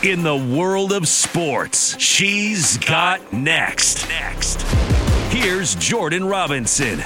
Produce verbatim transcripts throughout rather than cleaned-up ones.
In the world of sports, she's got next. Next. Here's Jordan Robinson.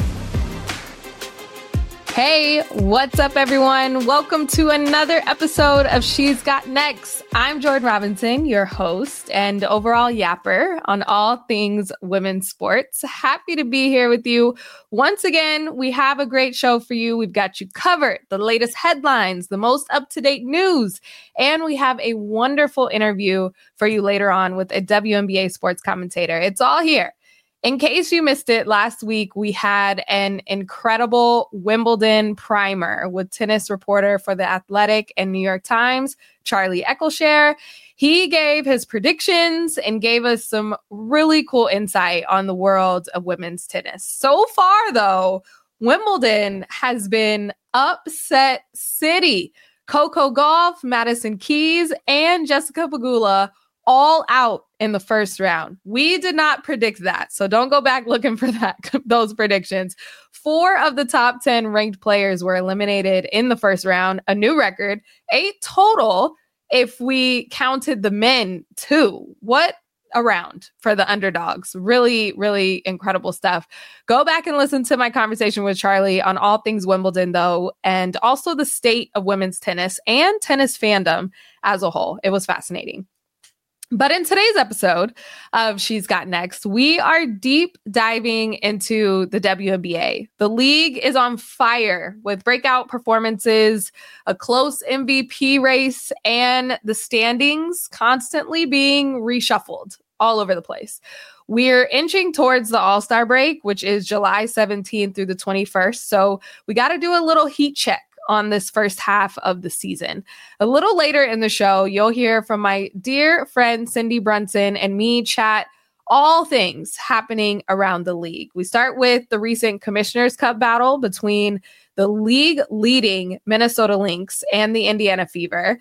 Hey, what's up, everyone? Welcome to another episode of She's Got Next. I'm Jordan Robinson, your host and overall yapper on all things women's sports. Happy to be here with you. Once again, we have a great show for you. We've got you covered, the latest headlines, the most up-to-date news, and we have a wonderful interview for you later on with a W N B A sports commentator. It's all here. In case you missed it, last week we had an incredible Wimbledon primer with tennis reporter for The Athletic and New York Times, Charlie Eccleshare. He gave his predictions and gave us some really cool insight on the world of women's tennis. So far, though, Wimbledon has been upset city. Coco Gauff, Madison Keys, and Jessica Pegula all out in the first round. We did not predict that, so don't go back looking for that those predictions. Four of the top ten ranked players were eliminated in the first round, a new record, eight total if we counted the men too. What a round for the underdogs. Really, really incredible stuff. Go back and listen to my conversation with Charlie on all things Wimbledon, though, and also the state of women's tennis and tennis fandom as a whole. It was fascinating. But in today's episode of She's Got Next, we are deep diving into the W N B A. The league is on fire with breakout performances, a close M V P race, and the standings constantly being reshuffled all over the place. We're inching towards the All-Star break, which is July seventeenth through the twenty-first. So we got to do a little heat check on this first half of the season. A little later in the show, you'll hear from my dear friend Cindy Brunson and me chat all things happening around the league. We start with the recent Commissioner's Cup battle between the league-leading Minnesota Lynx and the Indiana Fever.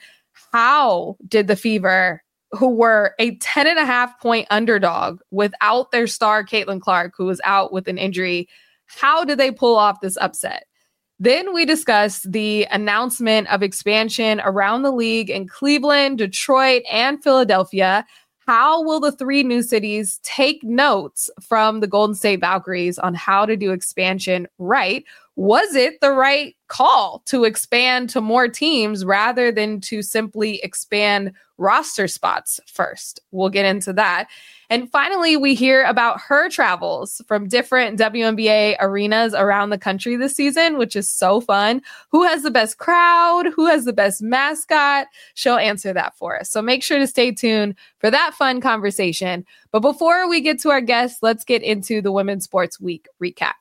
How did the Fever, who were a ten and a half point underdog without their star Caitlin Clark, who was out with an injury, how did they pull off this upset? Then we discuss the announcement of expansion around the league in Cleveland, Detroit, and Philadelphia. How will the three new cities take notes from the Golden State Valkyries on how to do expansion right? Was it the right call to expand to more teams rather than to simply expand roster spots first? We'll get into that. And finally, we hear about her travels from different W N B A arenas around the country this season, which is so fun. Who has the best crowd? Who has the best mascot? She'll answer that for us. So make sure to stay tuned for that fun conversation. But before we get to our guests, let's get into the Women's Sports Week recap.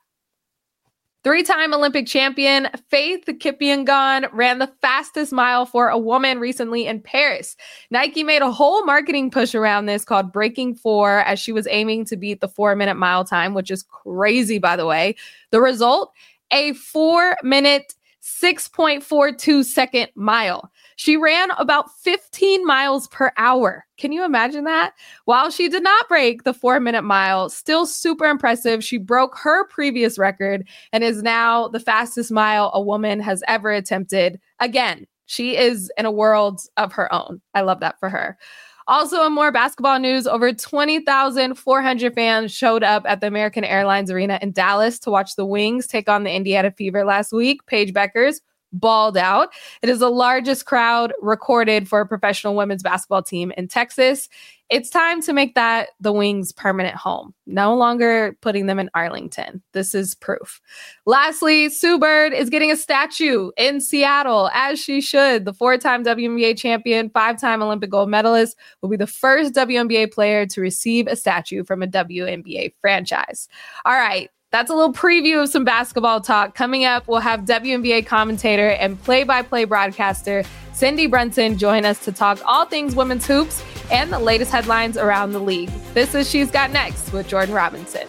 Three-time Olympic champion Faith Kipyegon ran the fastest mile for a woman recently in Paris. Nike made a whole marketing push around this called Breaking Four, as she was aiming to beat the four-minute mile time, which is crazy, by the way. The result? A four-minute, six point four two second mile. She ran about fifteen miles per hour. Can you imagine that? While she did not break the four-minute mile, still super impressive. She broke her previous record and is now the fastest mile a woman has ever attempted. Again, she is in a world of her own. I love that for her. Also, in more basketball news, over twenty thousand four hundred fans showed up at the American Airlines Arena in Dallas to watch the Wings take on the Indiana Fever last week. Paige Beckers balled out. It is the largest crowd recorded for a professional women's basketball team in Texas. It's time to make that the Wings' permanent home. No longer putting them in Arlington. This is proof. Lastly, Sue Bird is getting a statue in Seattle, as she should. The four-time W N B A champion, five-time Olympic gold medalist, will be the first W N B A player to receive a statue from a W N B A franchise. All right. That's a little preview of some basketball talk. Coming up, we'll have W N B A commentator and play-by-play broadcaster Cindy Brunson join us to talk all things women's hoops and the latest headlines around the league. This is She's Got Next with Jordan Robinson.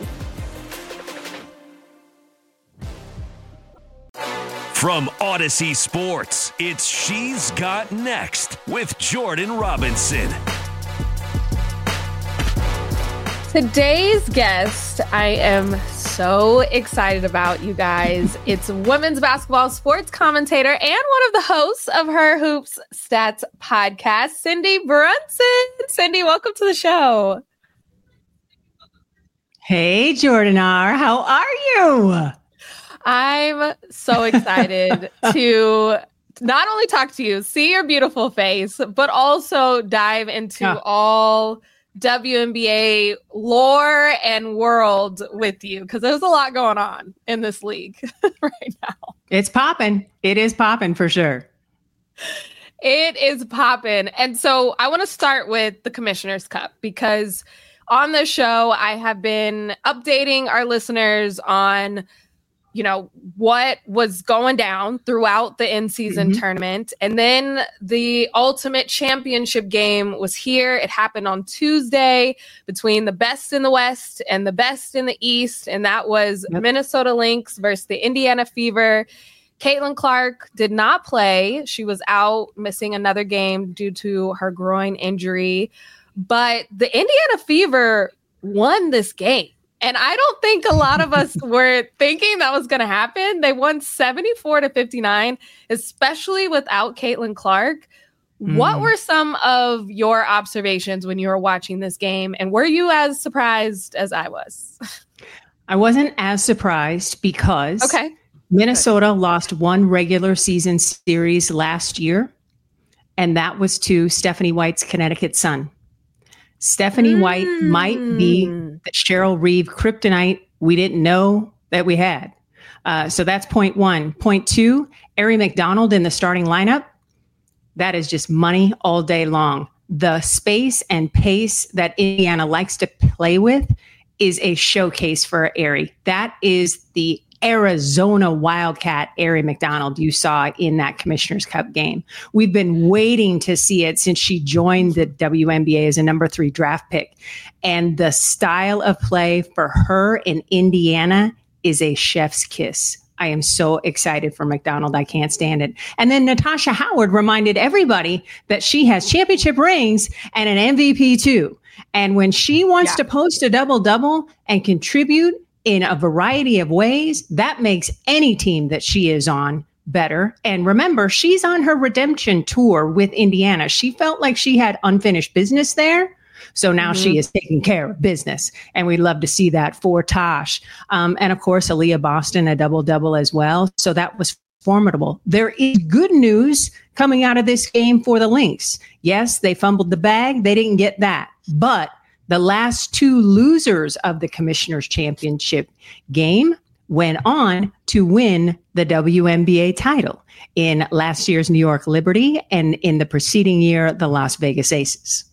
From Odyssey Sports, it's She's Got Next with Jordan Robinson. Today's guest, I am so excited about, you guys. It's women's basketball sports commentator and one of the hosts of Her Hoops Stats podcast, Cindy Brunson. Cindy, welcome to the show. Hey, Jordan R. How are you? I'm so excited to not only talk to you, see your beautiful face, but also dive into oh. all W N B A lore and world with you, because there's a lot going on in this league right now. It's popping. It is popping for sure. It is popping. And so I want to start with the Commissioner's Cup, because on the show, I have been updating our listeners on, you know, what was going down throughout the in-season mm-hmm. tournament. And then the ultimate championship game was here. It happened on Tuesday between the best in the West and the best in the East. And that was yep. Minnesota Lynx versus the Indiana Fever. Caitlin Clark did not play. She was out missing another game due to her groin injury. But the Indiana Fever won this game. And I don't think a lot of us were thinking that was going to happen. They won seventy-four to fifty-nine, especially without Caitlin Clark. Mm. What were some of your observations when you were watching this game? And were you as surprised as I was? I wasn't as surprised because okay. Minnesota Good. lost one regular season series last year, and that was to Stephanie White's Connecticut Sun. Stephanie mm. White might be the Cheryl Reeve kryptonite we didn't know that we had. Uh, so that's point one. Point two, Aari McDonald in the starting lineup. That is just money all day long. The space and pace that Indiana likes to play with is a showcase for Aari. That is the Arizona Wildcat Aari McDonald you saw in that Commissioner's Cup game. We've been waiting to see it since she joined the W N B A as a number three draft pick. And the style of play for her in Indiana is a chef's kiss. I am so excited for McDonald. I can't stand it. And then Natasha Howard reminded everybody that she has championship rings and an M V P too. And when she wants yeah. to post a double-double and contribute in a variety of ways, that makes any team that she is on better. And remember, she's on her redemption tour with Indiana. She felt like she had unfinished business there. So now mm-hmm. she is taking care of business. And we'd love to see that for Tosh. Um, and of course, Aaliyah Boston, a double-double as well. So that was formidable. There is good news coming out of this game for the Lynx. Yes, they fumbled the bag. They didn't get that. But the last two losers of the Commissioner's Championship game went on to win the W N B A title in last year's New York Liberty and in the preceding year, the Las Vegas Aces.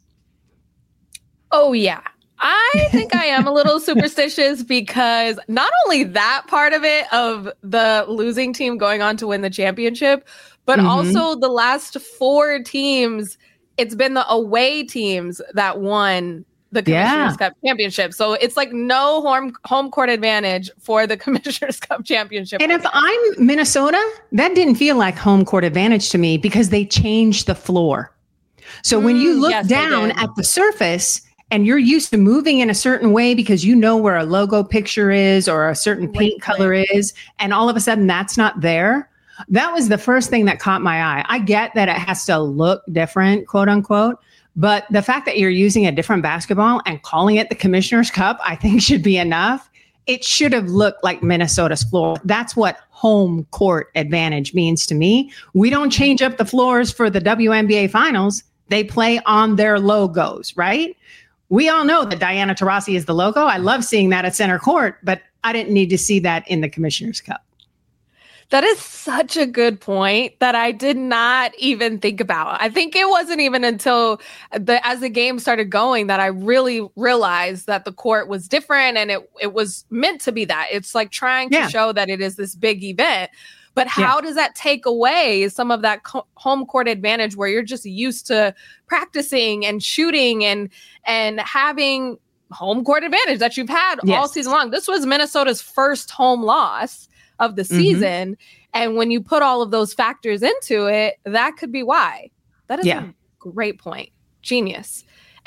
Oh, yeah. I think I am a little superstitious because not only that part of it, of the losing team going on to win the championship, but mm-hmm. also the last four teams, it's been the away teams that won the Commissioner's yeah. Cup championship. So it's like no home home court advantage for the Commissioner's Cup championship. And if I'm Minnesota, that didn't feel like home court advantage to me because they changed the floor. So mm, when you look yes, down at the surface and you're used to moving in a certain way because you know where a logo picture is or a certain paint right, color right. is, and all of a sudden that's not there. That was the first thing that caught my eye. I get that it has to look different, quote unquote. But the fact that you're using a different basketball and calling it the Commissioner's Cup, I think should be enough. It should have looked like Minnesota's floor. That's what home court advantage means to me. We don't change up the floors for the W N B A finals. They play on their logos, right? We all know that Diana Taurasi is the logo. I love seeing that at center court, but I didn't need to see that in the Commissioner's Cup. That is such a good point that I did not even think about. I think it wasn't even until the as the game started going that I really realized that the court was different and it, it was meant to be that. It's like trying to yeah. show that it is this big event. But how yeah. does that take away some of that co- home court advantage where you're just used to practicing and shooting and and having home court advantage that you've had yes. all season long? This was Minnesota's first home loss of the season. Mm-hmm. And when you put all of those factors into it, that could be why. That is yeah. a great point. Genius.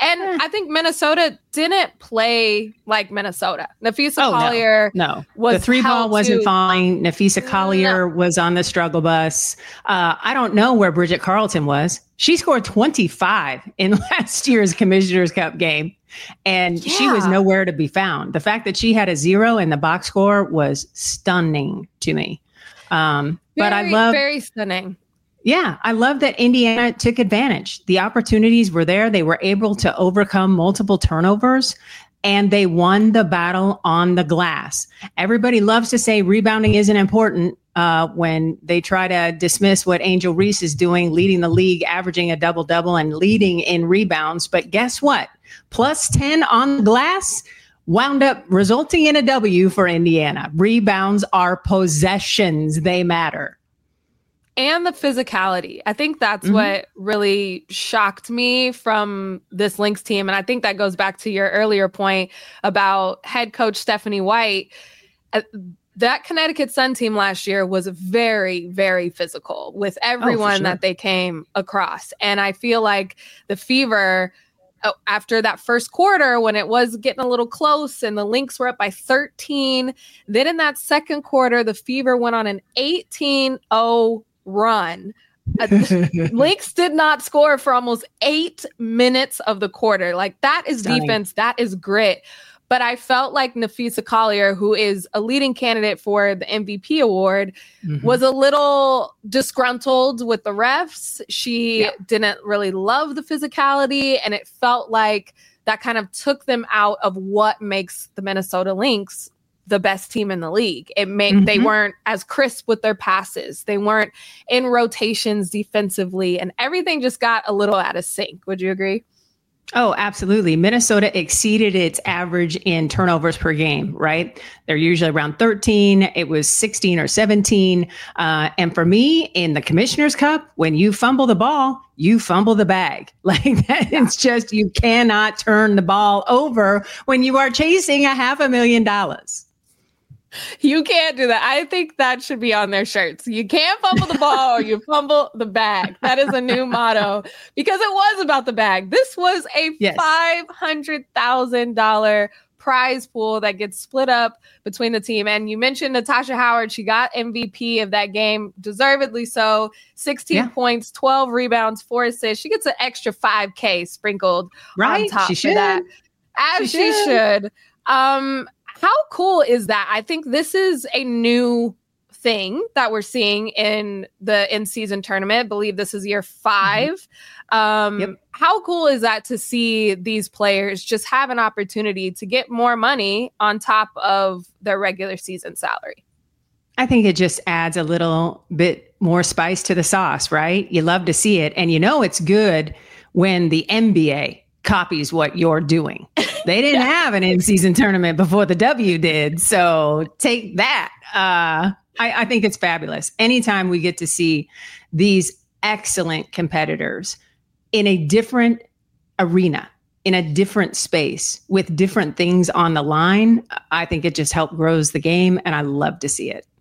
And eh. I think Minnesota didn't play like Minnesota. Napheesa oh, Collier no, no. was the three ball wasn't to, fine. Napheesa Collier no. was on the struggle bus. Uh, I don't know where Bridget Carlton was. She scored twenty-five in last year's Commissioner's Cup game, and yeah. she was nowhere to be found. The fact that she had a zero in the box score was stunning to me. Um, very, but I love very stunning. Yeah, I love that Indiana took advantage. The opportunities were there. They were able to overcome multiple turnovers, and they won the battle on the glass. Everybody loves to say rebounding isn't important uh, when they try to dismiss what Angel Reese is doing, leading the league, averaging a double-double and leading in rebounds. But guess what? Plus ten on the glass wound up resulting in a W for Indiana. Rebounds are possessions. They matter. And the physicality. I think that's mm-hmm. what really shocked me from this Lynx team. And I think that goes back to your earlier point about head coach Stephanie White. Uh, that Connecticut Sun team last year was very, very physical with everyone oh, sure. that they came across. And I feel like the Fever, uh, after that first quarter, when it was getting a little close and the Lynx were up by thirteen, then in that second quarter, the Fever went on an eighteen oh run. Uh, Lynx did not score for almost eight minutes of the quarter. Like, that is Stunning. defense. That is grit. But I felt like Napheesa Collier, who is a leading candidate for the M V P award, mm-hmm. was a little disgruntled with the refs. She yeah. didn't really love the physicality, and it felt like that kind of took them out of what makes the Minnesota Lynx the best team in the league. It made mm-hmm. they weren't as crisp with their passes. They weren't in rotations defensively, and everything just got a little out of sync. Would you agree? Oh, absolutely. Minnesota exceeded its average in turnovers per game, right? They're usually around thirteen. It was sixteen or seventeen. Uh, and for me, in the Commissioner's Cup, when you fumble the ball, you fumble the bag. Like, that it's just, you cannot turn the ball over when you are chasing a half a million dollars. You can't do that. I think that should be on their shirts. You can't fumble the ball or you fumble the bag. That is a new motto, because it was about the bag. This was a yes. five hundred thousand dollars prize pool that gets split up between the team. And you mentioned Natasha Howard. She got M V P of that game, deservedly so. sixteen yeah. points, twelve rebounds, four assists. She gets an extra five K sprinkled right? on top she of that. As she, she should. should. Um, How cool is that? I think this is a new thing that we're seeing in the in-season tournament. I believe this is year five. Mm-hmm. Um, yep. How cool is that to see these players just have an opportunity to get more money on top of their regular season salary? I think it just adds a little bit more spice to the sauce, right? You love to see it. And you know it's good when the N B A copies what you're doing. They didn't yeah. have an in-season tournament before the W did. So take that. Uh, I, I think it's fabulous. Anytime we get to see these excellent competitors in a different arena, in a different space, with different things on the line, I think it just helps grows the game, and I love to see it.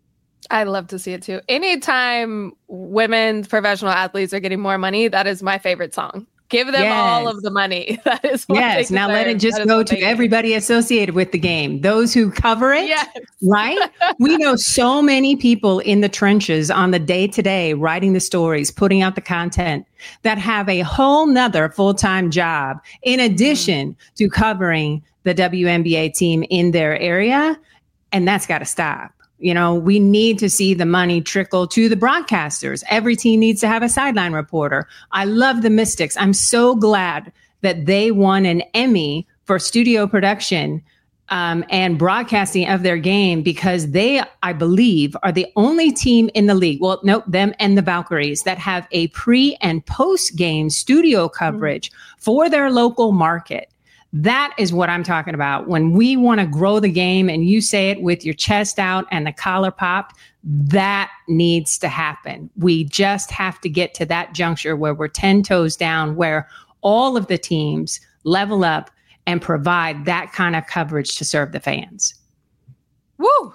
I love to see it too. Anytime women's professional athletes are getting more money, that is my favorite song. Give them yes. all of the money. That is what yes. Now let it just go to everybody associated with the game. Those who cover it, yes. right? We know so many people in the trenches on the day to day, writing the stories, putting out the content, that have a whole nother full-time job in addition mm-hmm. to covering the W N B A team in their area. And that's got to stop. You know, we need to see the money trickle to the broadcasters. Every team needs to have a sideline reporter. I love the Mystics. I'm so glad that they won an Emmy for studio production um, and broadcasting of their game, because they, I believe, are the only team in the league. Well, nope, them and the Valkyries that have a pre and post game studio coverage mm-hmm. for their local market. That is what I'm talking about. When we want to grow the game and you say it with your chest out and the collar popped, that needs to happen. We just have to get to that juncture where we're ten toes down, where all of the teams level up and provide that kind of coverage to serve the fans. Woo!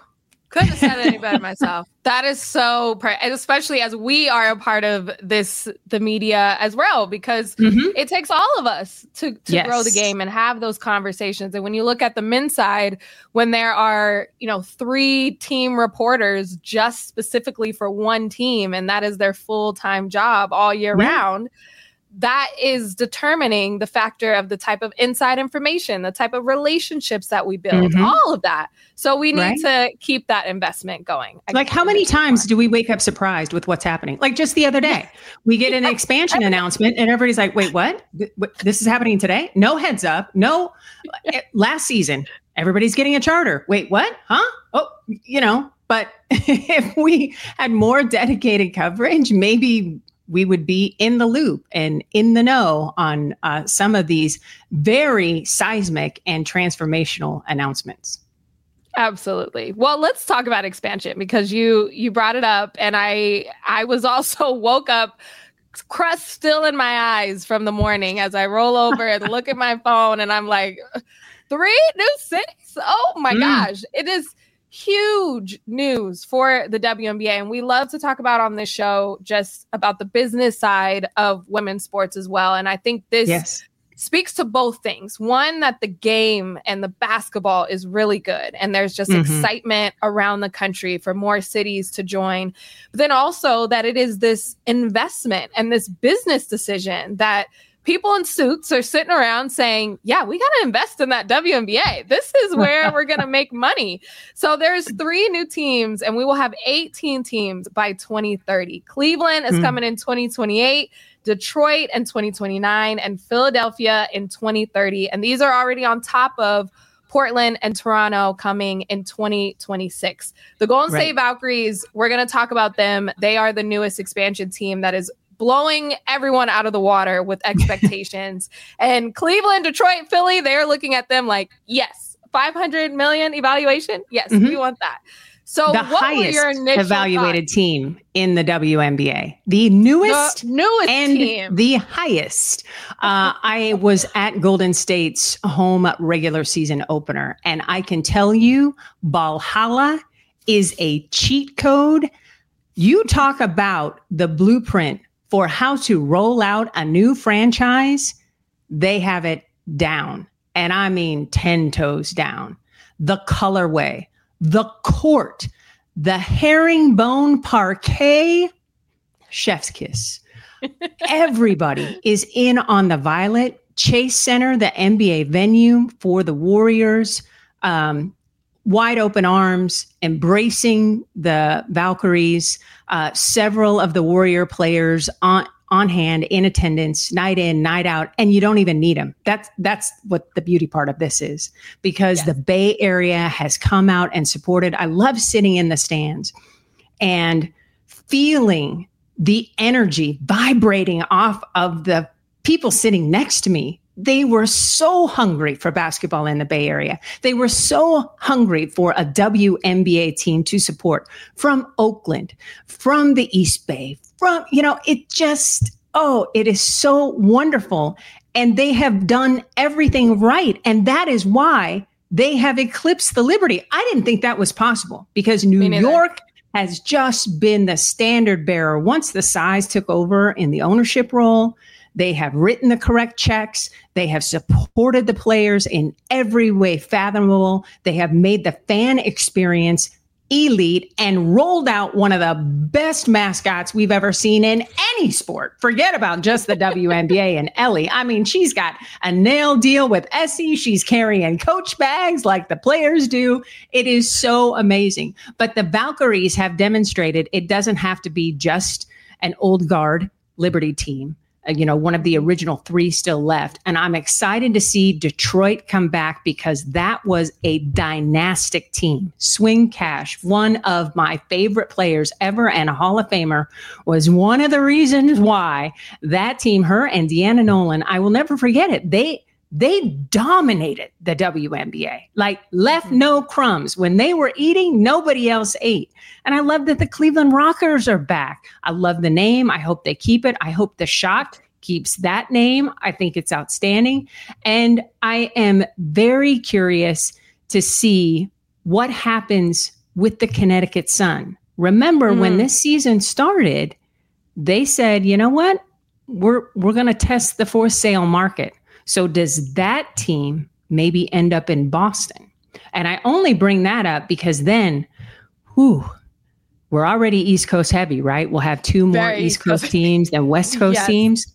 Couldn't have said it any better myself. That is so, and especially as we are a part of this, the media as well, because mm-hmm. it takes all of us to, to yes. grow the game and have those conversations. And when you look at the men's side, when there are, you know, three team reporters just specifically for one team, and that is their full-time job all year yeah. round, that is determining the factor of the type of inside information, the type of relationships that we build, mm-hmm. all of that. So we need right. to keep that investment going. Like how many times do we wake up surprised with what's happening? Like just the other day, we get an expansion announcement and everybody's like, wait, what? This is happening today? No heads up. No. Last season, everybody's getting a charter. Wait, what? Huh? Oh, you know, but if we had more dedicated coverage, maybe we would be in the loop and in the know on uh, some of these very seismic and transformational announcements. Absolutely. Well, let's talk about expansion because you you brought it up, and I I was also woke up, crust still in my eyes from the morning as I roll over and look at my phone, and I'm like, three new cities? Oh my mm. gosh! It is huge news for the W N B A. And we love to talk about on this show just about the business side of women's sports as well. And I think this yes. speaks to both things. One, that the game and the basketball is really good. And there's just mm-hmm. excitement around the country for more cities to join. But then also that it is this investment and this business decision that people in suits are sitting around saying, yeah, we got to invest in that W N B A. This is where we're going to make money. So there's three new teams, and we will have eighteen teams by twenty thirty. Cleveland is mm. coming in twenty twenty-eight, Detroit in twenty twenty-nine, and Philadelphia in twenty thirty. And these are already on top of Portland and Toronto coming in twenty twenty-six. The Golden right. State Valkyries, we're going to talk about them. They are the newest expansion team that is blowing everyone out of the water with expectations. And Cleveland, Detroit, Philly, they're looking at them like, yes, five hundred million evaluation. Yes, mm-hmm. we want that. So the what highest were your initial evaluated thoughts? Team in the W N B A, the newest, the newest and team. the highest. Uh, I was at Golden State's home regular season opener, and I can tell you, Valhalla is a cheat code. You talk about the blueprint for how to roll out a new franchise, they have it down. And I mean ten toes down. The colorway, the court, the herringbone parquet, chef's kiss. Everybody is in on the Violet. Chase Center, the N B A venue for the Warriors. Um, wide open arms, embracing the Valkyries, uh, several of the Warrior players on, on hand, in attendance, night in, night out, and you don't even need them. That's, that's what the beauty part of this is, because yes. the Bay Area has come out and supported. I love sitting in the stands and feeling the energy vibrating off of the people sitting next to me. They were so hungry for basketball in the Bay Area. They were so hungry for a W N B A team to support from Oakland, from the East Bay, from, you know, it just, oh, it is so wonderful. And they have done everything right. And that is why they have eclipsed the Liberty. I didn't think that was possible because New York has just been the standard bearer. Once the size took over in the ownership role, they have written the correct checks. They have supported the players in every way fathomable. They have made the fan experience elite and rolled out one of the best mascots we've ever seen in any sport. Forget about just the W N B A and Ellie. I mean, she's got a nail deal with Essie. She's carrying coach bags like the players do. It is so amazing. But the Valkyries have demonstrated it doesn't have to be just an old guard Liberty team. You know, one of the original three still left. And I'm excited to see Detroit come back because that was a dynastic team. Swing Cash, one of my favorite players ever and a Hall of Famer, was one of the reasons why that team, her and Deanna Nolan, I will never forget it. They they dominated the W N B A, like left no crumbs. When they were eating, nobody else ate. And I love that the Cleveland Rockers are back. I love the name. I hope they keep it. I hope the Shot keeps that name. I think it's outstanding. And I am very curious to see what happens with the Connecticut Sun. Remember, Mm. when this season started, they said, you know what? We're we're going to test the for sale market. So does that team maybe end up in Boston? And I only bring that up because then, whew, we're already East Coast heavy, right? We'll have two more Very East East Coast Coast. teams than West Coast Yes. teams.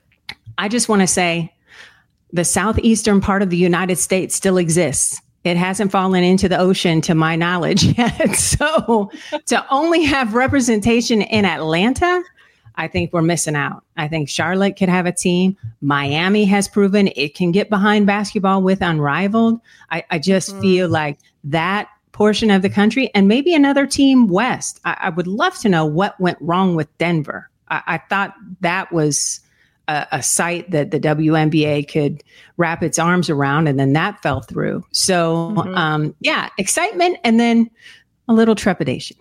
I just want to say the southeastern part of the United States still exists. It hasn't fallen into the ocean to my knowledge yet. So to only have representation in Atlanta, I think we're missing out. I think Charlotte could have a team. Miami has proven it can get behind basketball with Unrivaled. I, I just Mhm. feel like that portion of the country and maybe another team west. I, I would love to know what went wrong with Denver. I, I thought that was a, a site that the W N B A could wrap its arms around, and then that fell through. So, Mhm. um, yeah, excitement and then a little trepidation.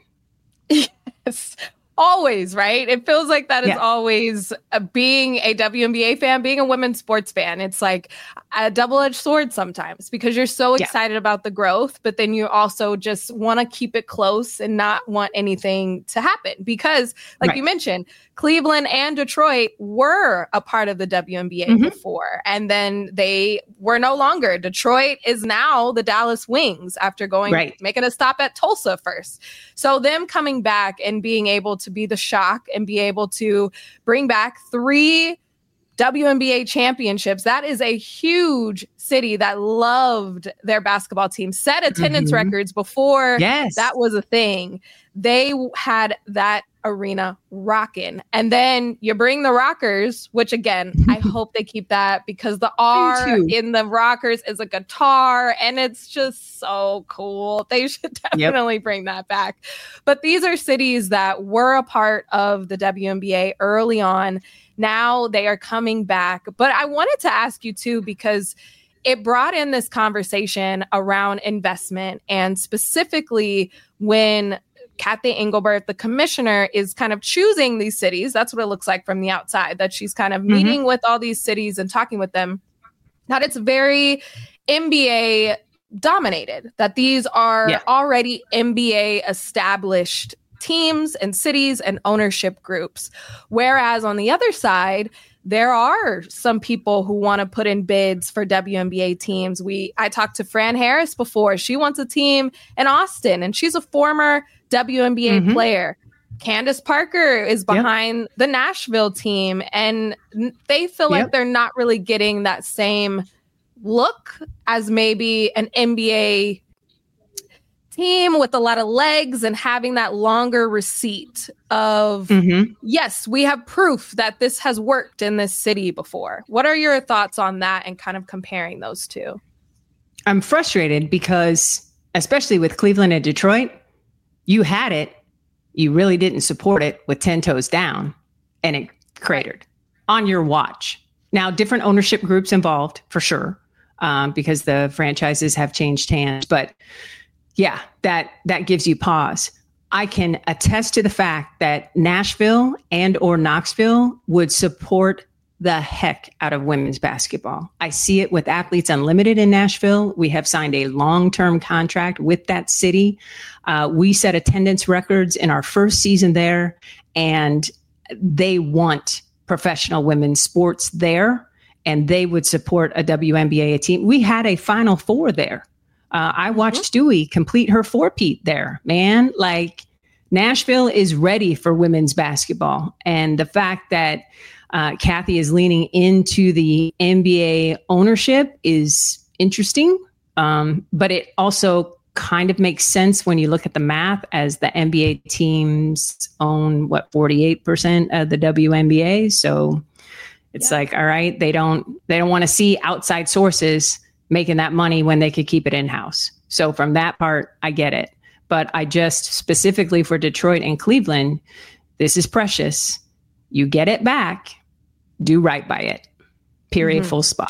Yes. Always, right? It feels like that is Yeah. always uh, being a W N B A fan, being a women's sports fan. It's like a double-edged sword sometimes because you're so Yeah. excited about the growth, but then you also just want to keep it close and not want anything to happen because, like Right. you mentioned, Cleveland and Detroit were a part of the W N B A Mhm. before, and then they were no longer. Detroit is now the Dallas Wings after going Right. making a stop at Tulsa first. So them coming back and being able to be the shock and be able to bring back three W N B A championships, that is a huge city that loved their basketball team, set attendance Mhm. records before Yes. that was a thing. They w- had that arena rocking. And then you bring the Rockers, which again, I hope they keep that because the R too. in the Rockers is a guitar and it's just so cool. They should definitely bring that back. But these are cities that were a part of the W N B A early on. Now they are coming back. But I wanted to ask you too, because it brought in this conversation around investment and specifically when Kathy Engelbert, the commissioner, is kind of choosing these cities. That's what it looks like from the outside, that she's kind of Mhm. meeting with all these cities and talking with them. That it's very N B A dominated, that these are Yeah. already N B A established teams and cities and ownership groups. Whereas on the other side, there are some people who want to put in bids for W N B A teams. We I talked to Fran Harris before. She wants a team in Austin, and she's a former W N B A Mhm. player. Candace Parker is behind the Nashville team, and n- they feel like Yep. they're not really getting that same look as maybe an N B A team with a lot of legs and having that longer receipt of Mhm. yes, we have proof that this has worked in this city before. What are your thoughts on that and kind of comparing those two? I'm frustrated because, especially with Cleveland and Detroit, you had it, you really didn't support it with ten toes down, and it cratered on your watch. Now, different ownership groups involved for sure, um, because the franchises have changed hands. But yeah, that that gives you pause. I can attest to the fact that Nashville and or Knoxville would support the heck out of women's basketball. I see it with Athletes Unlimited in Nashville. We have signed a long-term contract with that city. Uh, we set attendance records in our first season there, and they want professional women's sports there, and they would support a W N B A team. We had a Final Four there. Uh, I watched Stewie complete her four-peat there, man. Like, Nashville is ready for women's basketball. And the fact that uh, Kathy is leaning into the N B A ownership is interesting. Um, but it also kind of makes sense when you look at the math, as the N B A teams own, what, forty-eight percent of the W N B A. So it's Yeah. like, all right, they don't they don't want to see outside sources making that money when they could keep it in-house. So from that part, I get it. But I just, specifically for Detroit and Cleveland, this is precious. You get it back, do right by it. Period, Mhm. full stop.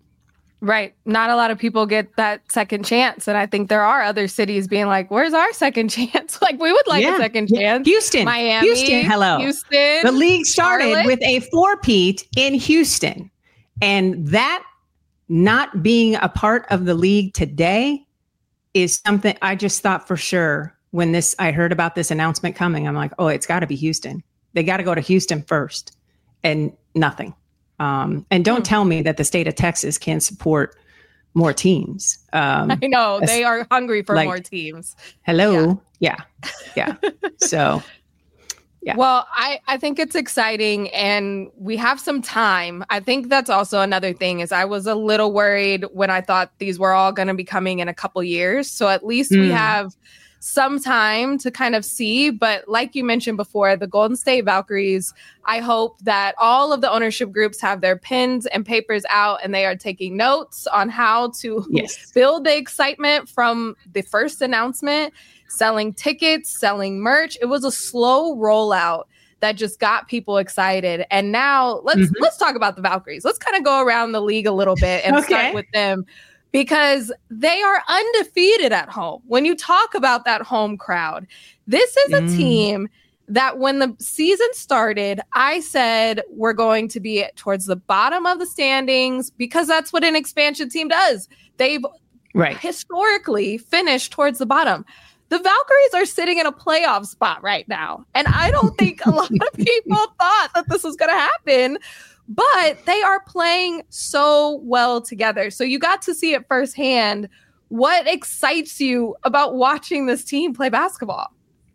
Right. Not a lot of people get that second chance. And I think there are other cities being like, where's our second chance? Like, we would like Yeah. a second Yeah. chance. Houston. Miami. Houston, hello. Houston. The league started Charlotte. with a four-peat in Houston. And that not being a part of the league today is something I just thought for sure when this, I heard about this announcement coming. I'm like, oh, it's got to be Houston. They got to go to Houston first, and nothing. Um, and don't hmm. tell me that the state of Texas can't support more teams. Um, I know they are hungry for like, more teams. Hello. Yeah. Yeah. yeah. So, yeah. Well, I, I think it's exciting and we have some time. I think that's also another thing is I was a little worried when I thought these were all going to be coming in a couple years. So at least mm. we have some time to kind of see. But like you mentioned before, the Golden State Valkyries, I hope that all of the ownership groups have their pens and papers out and they are taking notes on how to yes. build the excitement from the first announcement, selling tickets, selling merch. It was a slow rollout that just got people excited. And now let's mm-hmm. let's talk about the Valkyries. Let's kind of go around the league a little bit and okay. start with them. Because they are undefeated at home. When you talk about that home crowd, this is a mm. team that when the season started, I said we're going to be towards the bottom of the standings because that's what an expansion team does. They've right. historically finished towards the bottom. The Valkyries are sitting in a playoff spot right now. And I don't think a lot of people thought that this was going to happen. But they are playing so well together. So you got to see it firsthand. What excites you about watching this team play basketball?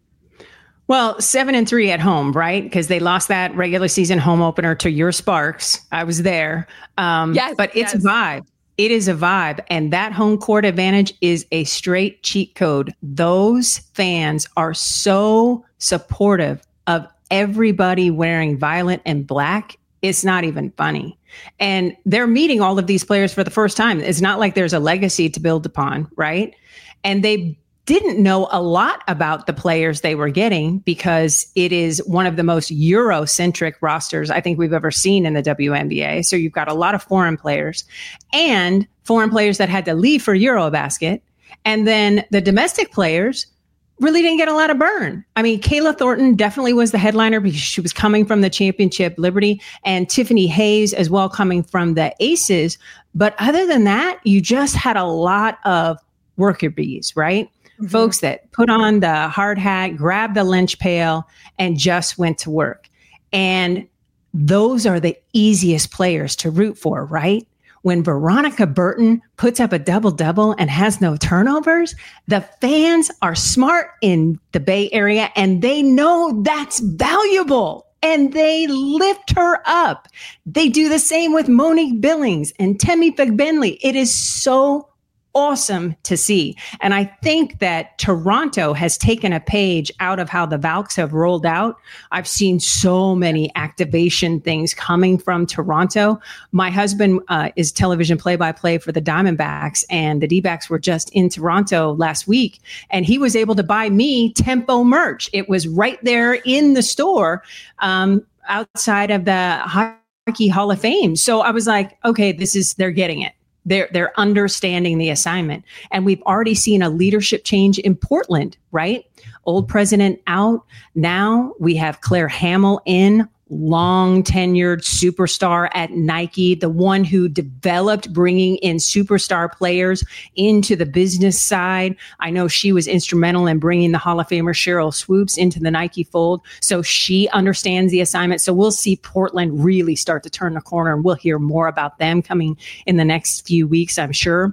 Well, seven and three at home, right? Because they lost that regular season home opener to your Sparks. I was there. Um, yes, but it's yes. a vibe. It is a vibe. And that home court advantage is a straight cheat code. Those fans are so supportive of everybody wearing violet and black. It's not even funny. And they're meeting all of these players for the first time. It's not like there's a legacy to build upon, right? And they didn't know a lot about the players they were getting because it is one of the most Eurocentric rosters I think we've ever seen in the W N B A. So you've got a lot of foreign players and foreign players that had to leave for Eurobasket. And then the domestic players really didn't get a lot of burn. I mean, Kayla Thornton definitely was the headliner because she was coming from the championship Liberty, and Tiffany Hayes as well coming from the Aces. But other than that, you just had a lot of worker bees, right? Mm-hmm. Folks that put on the hard hat, grabbed the lunch pail, and just went to work. And those are the easiest players to root for, right? When Veronica Burton puts up a double-double and has no turnovers, the fans are smart in the Bay Area and they know that's valuable and they lift her up. They do the same with Monique Billings and Temi Fagbenle. It is so awesome to see. And I think that Toronto has taken a page out of how the Valks have rolled out. I've seen so many activation things coming from Toronto. My husband uh, is television play-by-play for the Diamondbacks, and the D-backs were just in Toronto last week, and he was able to buy me Tempo merch. It was right there in the store um, outside of the Hockey Hall of Fame. So I was like, okay, this is, they're getting it. They're they're understanding the assignment. And we've already seen a leadership change in Portland, right? Old president out. Now we have Claire Hamill in, long tenured superstar at Nike, the one who developed bringing in superstar players into the business side. I know she was instrumental in bringing the Hall of Famer Cheryl Swoops into the Nike fold. So she understands the assignment. So we'll see Portland really start to turn the corner, and we'll hear more about them coming in the next few weeks, I'm sure.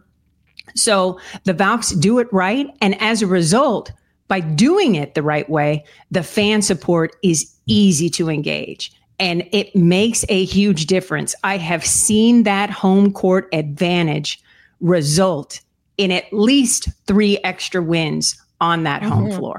So the Valks do it right. And as a result, by doing it the right way, the fan support is easy to engage, and it makes a huge difference. I have seen that home court advantage result in at least three extra wins on that mm-hmm. home floor.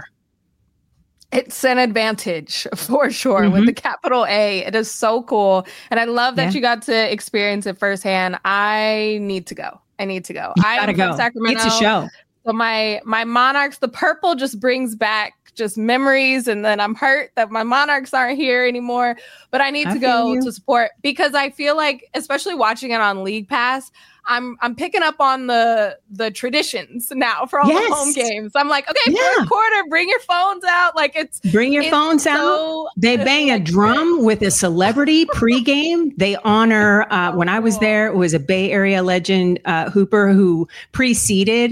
It's an advantage for sure mm-hmm. with the capital A. It is so cool. And I love that yeah. you got to experience it firsthand. I need to go. I need to go. You I gotta go. Sacramento. It's a show. So my my Monarchs, the purple just brings back just memories, and then I'm hurt that my Monarchs aren't here anymore. But I need I to go you. to support, because I feel like, especially watching it on League Pass, I'm I'm picking up on the the traditions now for all yes. the home games. I'm like, okay, yeah. fourth quarter, bring your phones out. Like it's bring your it's phones so, out. They bang a drum with a celebrity pregame. They honor. Uh, when I was there, it was a Bay Area legend uh, hooper who preceded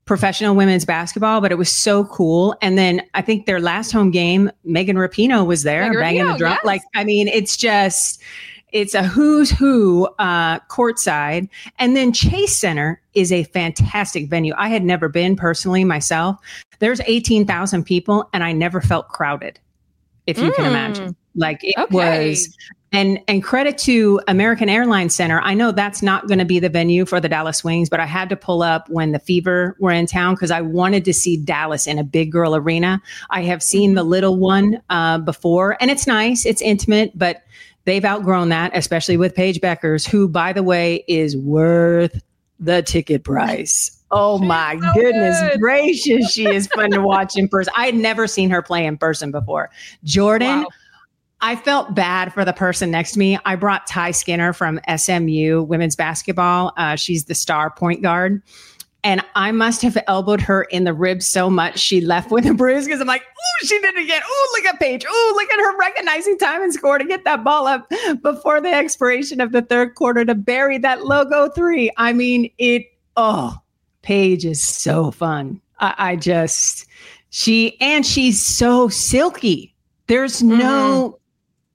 professional women's basketball, but it was so cool. And then I think their last home game, Megan Rapinoe was there Megan banging Rapinoe, the drum. yes. Like, I mean, it's just, it's a who's who uh, courtside. And then Chase Center is a fantastic venue. I had never been personally myself. There's eighteen thousand people and I never felt crowded, if you mm. can imagine. Like it okay. was, and and credit to American Airlines Center. I know that's not going to be the venue for the Dallas Wings, but I had to pull up when the Fever were in town because I wanted to see Dallas in a big girl arena. I have seen the little one uh, before, and it's nice, it's intimate, but they've outgrown that, especially with Paige Beckers, who, by the way, is worth the ticket price. Oh She's my so goodness good. gracious, she is fun to watch in person. I had never seen her play in person before. Jordan. Wow. I felt bad for the person next to me. I brought Ty Skinner from S M U women's basketball. Uh, she's the star point guard. And I must have elbowed her in the ribs so much she left with a bruise because I'm like, oh, she did it again. Oh, look at Paige. Oh, look at her recognizing time and score to get that ball up before the expiration of the third quarter to bury that logo three. I mean, it, oh, Paige is so fun. I, I just, she, and she's so silky. There's no... Mm-hmm.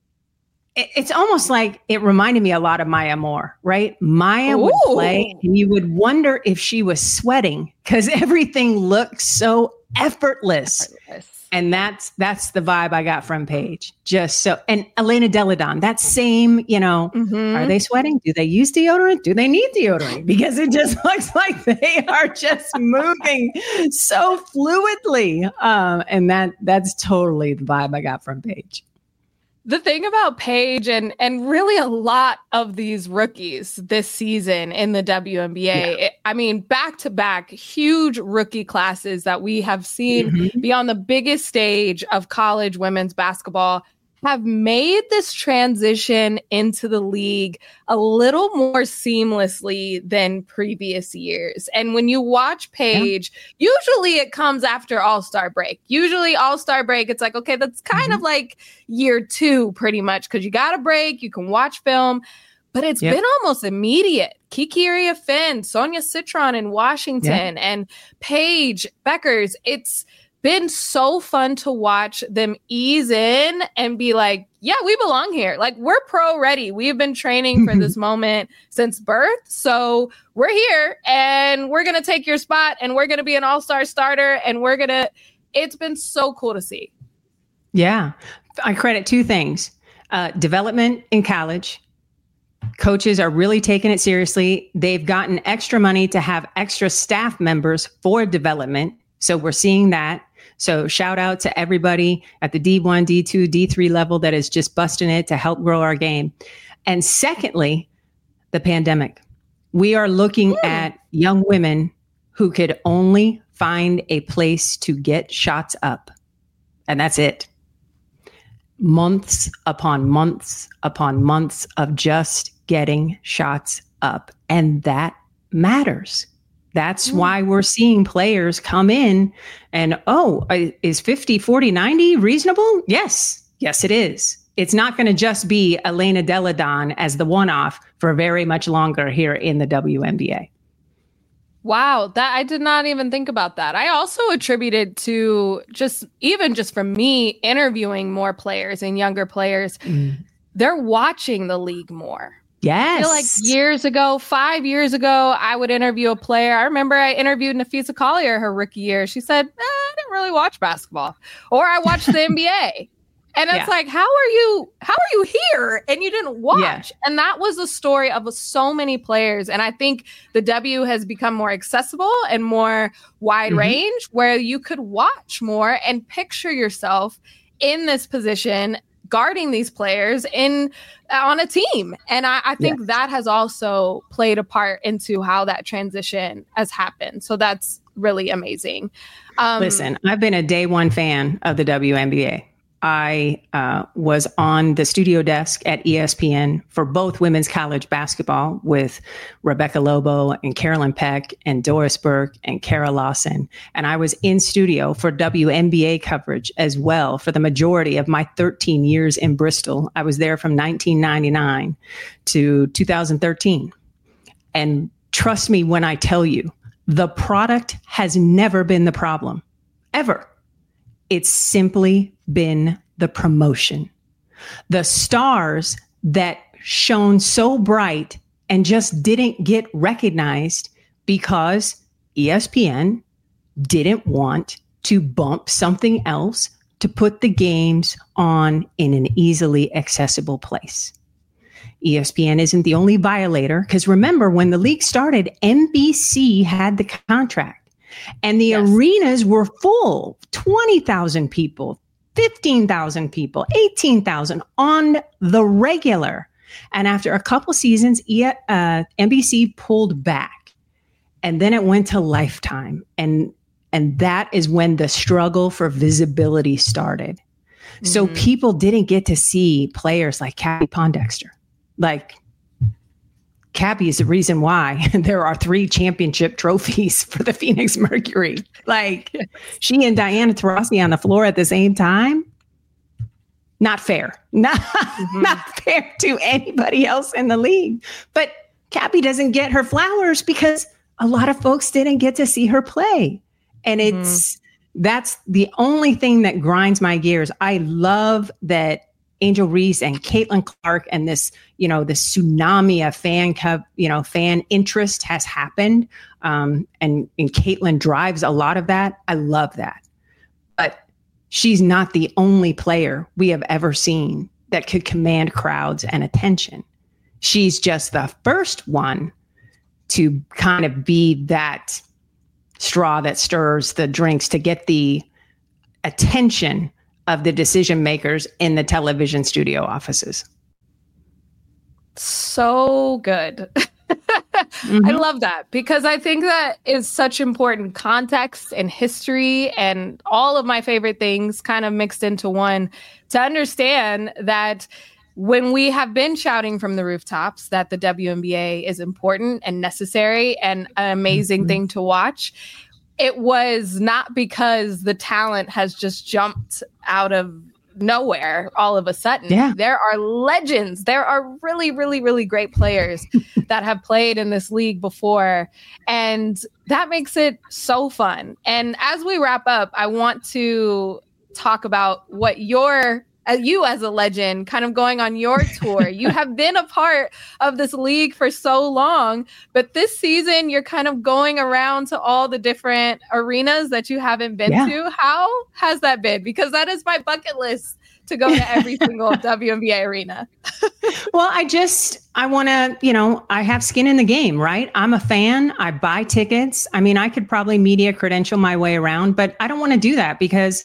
It's almost like it reminded me a lot of Maya Moore, right? Maya Ooh. would play and you would wonder if she was sweating because everything looked so effortless. effortless. And that's that's the vibe I got from Paige. Just so, and Elena Delle Donne, that same, you know, mm-hmm. are they sweating? Do they use deodorant? Do they need deodorant? Because it just looks like they are just moving so fluidly. Um, and that that's totally the vibe I got from Paige. The thing about Paige and and really a lot of these rookies this season in the W N B A, yeah. it, I mean, back to back, huge rookie classes that we have seen mm-hmm. be on the biggest stage of college women's basketball have made this transition into the league a little more seamlessly than previous years. And when you watch Paige, yeah. usually it comes after All-Star break. Usually All-Star break, it's like, okay, that's kind mm-hmm. of like year two pretty much because you got a break, you can watch film, but it's yep. been almost immediate. Kiki Iriafen, Sonia Citron in Washington, yeah. and Paige Beckers, it's been so fun to watch them ease in and be like, yeah, we belong here. Like, we're pro ready. We've been training for this moment since birth. So we're here and we're going to take your spot and we're going to be an all-star starter. And we're going to, it's been so cool to see. Yeah. I credit two things. Uh, development in college. Coaches are really taking it seriously. They've gotten extra money to have extra staff members for development. So we're seeing that. So shout out to everybody at the D one, D two, D three level that is just busting it to help grow our game. And secondly, the pandemic. We are looking mm. at young women who could only find a place to get shots up. And that's it. Months upon months upon months of just getting shots up. And that matters. That's mm. why we're seeing players come in and, oh, is fifty, forty, ninety reasonable? Yes. Yes, it is. It's not going to just be Elena Delle Donne as the one-off for very much longer here in the W N B A. Wow, that I did not even think about that. I also attributed to just, even just from me interviewing more players and younger players, mm. they're watching the league more. Yes. I feel like years ago, five years ago, I would interview a player. I remember I interviewed Nafisa Collier her rookie year. She said, eh, I didn't really watch basketball. Or I watched the N B A. And it's yeah. like, how are you, how are you here? And you didn't watch. Yeah. And that was the story of so many players. And I think the W has become more accessible and more wide mm-hmm. range where you could watch more and picture yourself in this position guarding these players in on a team. And I, I think yes. that has also played a part into how that transition has happened. So that's really amazing. Um, Listen, I've been a day one fan of the W N B A. I uh, was on the studio desk at E S P N for both women's college basketball with Rebecca Lobo and Carolyn Peck and Doris Burke and Kara Lawson. And I was in studio for W N B A coverage as well for the majority of my thirteen years in Bristol. I was there from nineteen ninety-nine to two thousand thirteen. And trust me when I tell you, The product has never been the problem, ever. It's simply been the promotion. The stars that shone so bright and just didn't get recognized because E S P N didn't want to bump something else to put the games on in an easily accessible place. E S P N isn't the only violator, because remember, when the league started, N B C had the contract. And the yes. arenas were full, twenty thousand people, fifteen thousand people, eighteen thousand on the regular. And after a couple seasons, uh, N B C pulled back. And then it went to Lifetime. And, and that is when the struggle for visibility started. Mm-hmm. So people didn't get to see players like Cappie Pondexter. Like, Cappie is the reason why there are three championship trophies for the Phoenix Mercury. Like, she and Diana Taurasi on the floor at the same time. Not fair. Not, mm-hmm. not fair to anybody else in the league. But Cappie doesn't get her flowers because a lot of folks didn't get to see her play. And it's mm-hmm. that's the only thing that grinds my gears. I love that Angel Reese and Caitlin Clark and this, you know, this tsunami of fan, co- you know, fan interest has happened. Um, and, and Caitlin drives a lot of that. I love that. But she's not the only player we have ever seen that could command crowds and attention. She's just the first one to kind of be that straw that stirs the drinks to get the attention of the decision makers in the television studio offices. So good. mm-hmm. I love that, because I think that is such important context and history and all of my favorite things kind of mixed into one, to understand that when we have been shouting from the rooftops that the W N B A is important and necessary and an amazing mm-hmm. thing to watch, it was not because the talent has just jumped out of nowhere all of a sudden. Yeah. There are legends. There are really, really, really great players that have played in this league before. And that makes it so fun. And as we wrap up, I want to talk about what your Uh, you as a legend kind of going on your tour. You have been a part of this league for so long, but this season you're kind of going around to all the different arenas that you haven't been yeah. to. How has that been? Because that is my bucket list, to go to every single W N B A arena. Well, I just, I want to, you know, I have skin in the game, right? I'm a fan. I buy tickets. I mean, I could probably media credential my way around, but I don't want to do that, because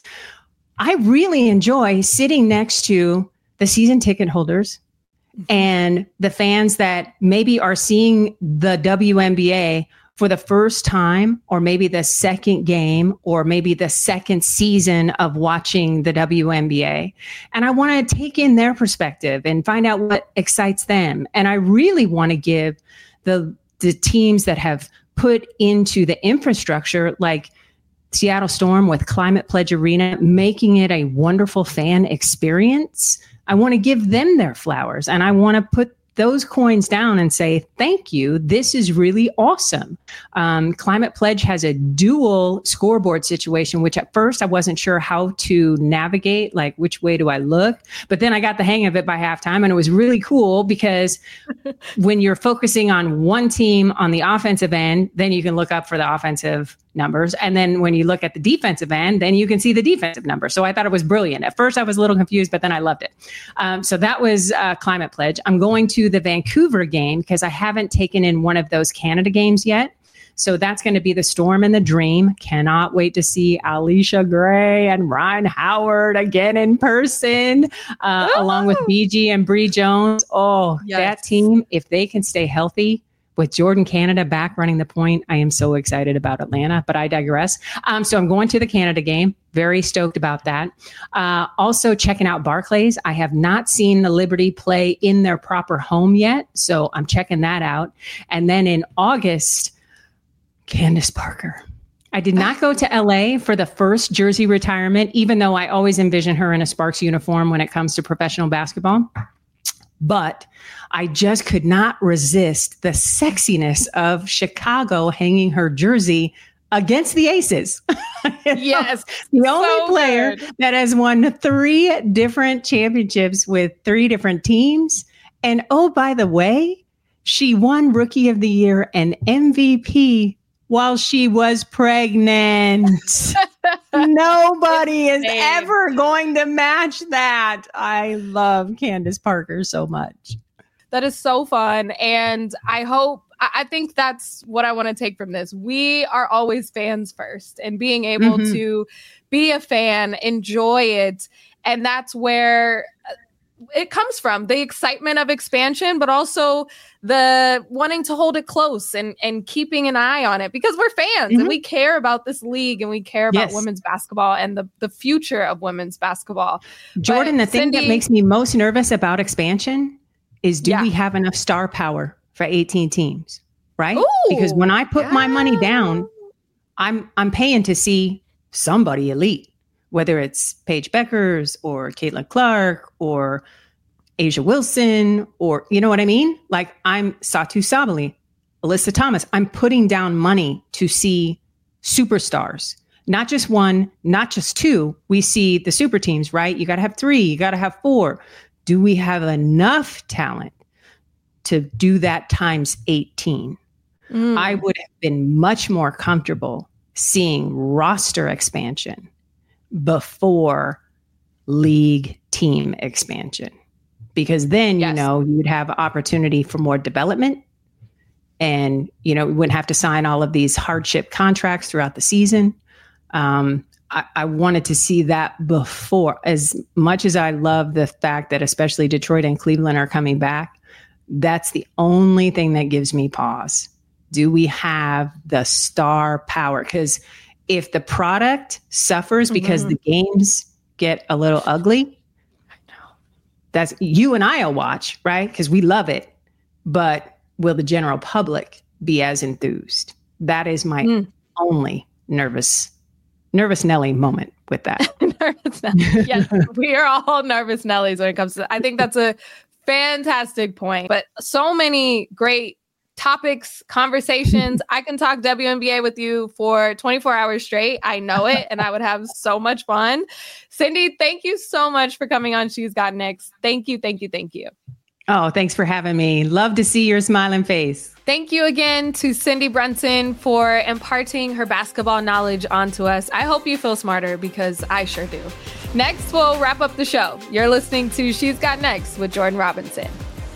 I really enjoy sitting next to the season ticket holders and the fans that maybe are seeing the W N B A for the first time, or maybe the second game, or maybe the second season of watching the W N B A. And I want to take in their perspective and find out what excites them. And I really want to give the the teams that have put into the infrastructure, like Seattle Storm with Climate Pledge Arena, making it a wonderful fan experience. I want to give them their flowers, and I want to put those coins down and say, thank you. This is really awesome. Um, Climate Pledge has a dual scoreboard situation, which at first I wasn't sure how to navigate, like which way do I look? But then I got the hang of it by halftime, and it was really cool, because when you're focusing on one team on the offensive end, then you can look up for the offensive numbers. And then when you look at the defensive end, then you can see the defensive numbers. So I thought it was brilliant. At first I was a little confused, but then I loved it. Um, so that was uh, Climate Pledge. I'm going to the Vancouver game because I haven't taken in one of those Canada games yet. So that's going to be the Storm and the Dream. Cannot wait to see Alicia Gray and Ryan Howard again in person, uh, along with B G and Bree Jones. Oh, yes. That team, if they can stay healthy, with Jordan Canada back running the point, I am so excited about Atlanta, but I digress. Um, so I'm going to the Canada game. Very stoked about that. Uh, also checking out Barclays. I have not seen the Liberty play in their proper home yet, so I'm checking that out. And then in August, Candace Parker. I did not go to L A for the first jersey retirement, even though I always envision her in a Sparks uniform when it comes to professional basketball. But I just could not resist the sexiness of Chicago hanging her jersey against the Aces. Yes. The only so player good. that has won three different championships with three different teams. And oh, by the way, she won Rookie of the Year and M V P while she was pregnant. Nobody is Insane. ever going to match that. I love Candace Parker so much. That is so fun. And I hope, I I think that's what I want to take from this. We are always fans first, and being able Mhm. to be a fan, enjoy it. And that's where it comes from, the excitement of expansion, but also the wanting to hold it close and, and keeping an eye on it, because we're fans Mhm. and we care about this league and we care about Yes. women's basketball and the, the future of women's basketball. Jordan, But the thing that Cindy- makes me most nervous about expansion is, do Yeah. we have enough star power for eighteen teams? Right? Ooh, Because when I put my money yeah. down, I'm I'm paying to see somebody elite, whether it's Paige Beckers or Caitlin Clark or Asia Wilson, or you know what I mean? Like, I'm Satu Sabali, Alyssa Thomas. I'm putting down money to see superstars, not just one, not just two. We see the super teams, right? You got to have three, you got to have four. Do we have enough talent to do that times eighteen? Mm. I would have been much more comfortable seeing roster expansion before league team expansion, because then, you Yes. know, you would have opportunity for more development, and, you know, we wouldn't have to sign all of these hardship contracts throughout the season. Um, I, I wanted to see that before, as much as I love the fact that especially Detroit and Cleveland are coming back. That's the only thing that gives me pause. Do we have the star power? Because if the product suffers because Mhm. the games get a little ugly, that's you and I'll watch, right? Because we love it. But will the general public be as enthused? That is my Mm. only nervous, nervous Nelly moment with that. Nervous Nelly. Yes, we are all nervous Nellies when it comes to, I think that's a fantastic point. But so many great topics, conversations. I can talk W N B A with you for twenty-four hours straight. I know it, and I would have so much fun. Cindy, thank you so much for coming on She's Got Next. Thank you, thank you, thank you. Oh, thanks for having me. Love to see your smiling face. Thank you again to Cindy Brunson for imparting her basketball knowledge onto us. I hope you feel smarter, because I sure do. Next, we'll wrap up the show. You're listening to She's Got Next with Jordan Robinson.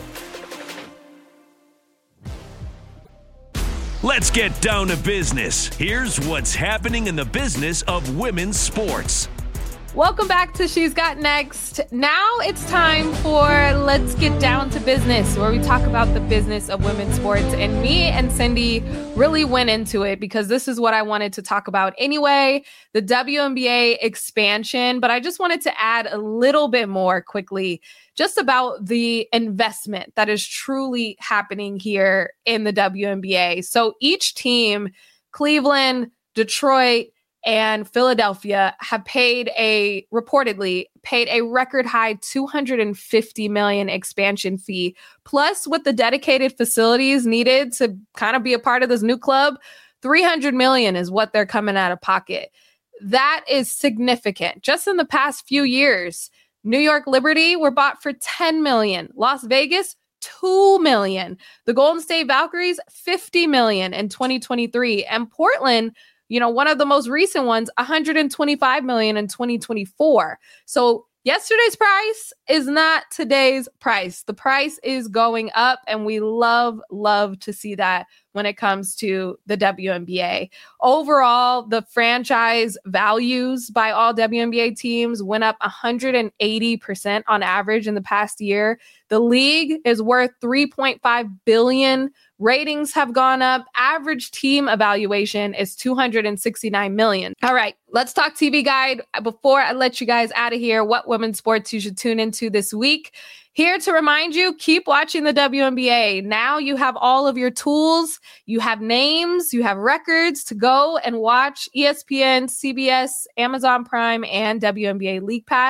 Let's get down to business. Here's what's happening in the business of women's sports. Welcome back to She's Got Next. Now it's time for Let's Get Down to Business, where we talk about the business of women's sports. And me and Cindy really went into it because this is what I wanted to talk about anyway, the W N B A expansion. But I just wanted to add a little bit more quickly just about the investment that is truly happening here in the W N B A. So each team, Cleveland, Detroit, and Philadelphia, have paid a reportedly paid a record high two hundred fifty million expansion fee. Plus, with the dedicated facilities needed to kind of be a part of this new club, three hundred million is what they're coming out of pocket. That is significant. Just in the past few years, New York Liberty were bought for ten million. Las Vegas, two million. The Golden State Valkyries, fifty million in twenty twenty-three. And Portland, you know, one of the most recent ones, one hundred twenty-five million in twenty twenty-four. So yesterday's price is not today's price. The price is going up, and we love, love to see that when it comes to the W N B A. Overall, the franchise values by all W N B A teams went up one hundred eighty percent on average in the past year. The league is worth three point five billion dollars. Ratings have gone up. Average team evaluation is two hundred sixty-nine million. All right, let's talk T V guide. Before I let you guys out of here, what women's sports you should tune into this week. Here to remind you, keep watching the W N B A. Now you have all of your tools, you have names, you have records to go and watch E S P N, C B S, Amazon Prime, and W N B A League Pass.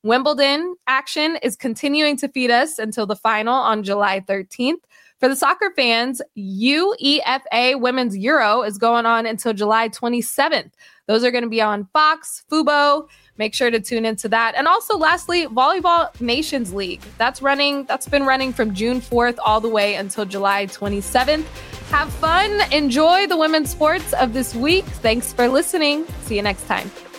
Wimbledon action is continuing to feed us until the final on July thirteenth. For the soccer fans, U E F A Women's Euro is going on until July twenty-seventh. Those are going to be on Fox, Fubo. Make sure to tune into that. And also, lastly, Volleyball Nations League. That's running. That's been running from June fourth all the way until July twenty-seventh. Have fun. Enjoy the women's sports of this week. Thanks for listening. See you next time.